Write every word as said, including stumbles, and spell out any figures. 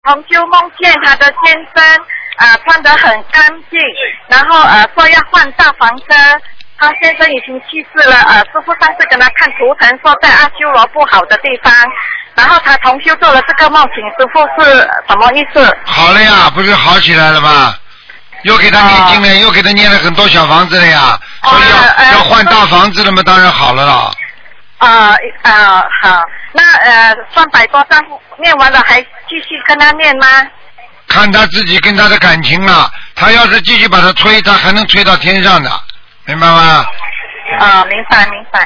同修梦见他的先生啊、呃、穿得很干净，然后呃说要换大房车，他先生已经去世了，呃师傅上次跟他看图腾说在阿修罗不好的地方，然后他同修做了这个梦，请师傅是什么意思？ 好了呀，不是好起来了吗？又给他念经了、呃，又给他念了很多小房子了呀，所以要、呃、要换大房子了嘛，当然好了啦。 啊啊好，那呃三百多张念完了，还继续跟他念吗？ 看他自己跟他的感情了，他要是继续把他吹，他还能吹到天上的，明白吗？ 啊，明白明白。